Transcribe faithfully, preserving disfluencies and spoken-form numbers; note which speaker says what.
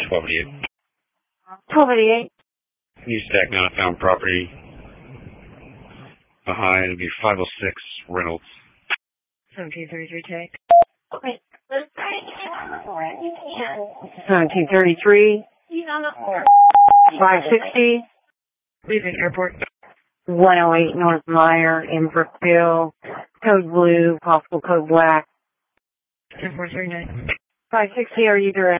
Speaker 1: twelve eighty-eight.
Speaker 2: twelve eighty-eight.
Speaker 1: New stack, not found property. Behind, it'll be five oh six Reynolds.
Speaker 2: seventeen thirty-three take. seventeen thirty-three. five sixty.
Speaker 3: Leaving airport.
Speaker 2: one oh eight North Meyer in Brookville. Code blue, possible code black.
Speaker 3: ten four three nine.
Speaker 2: five sixty, are you direct?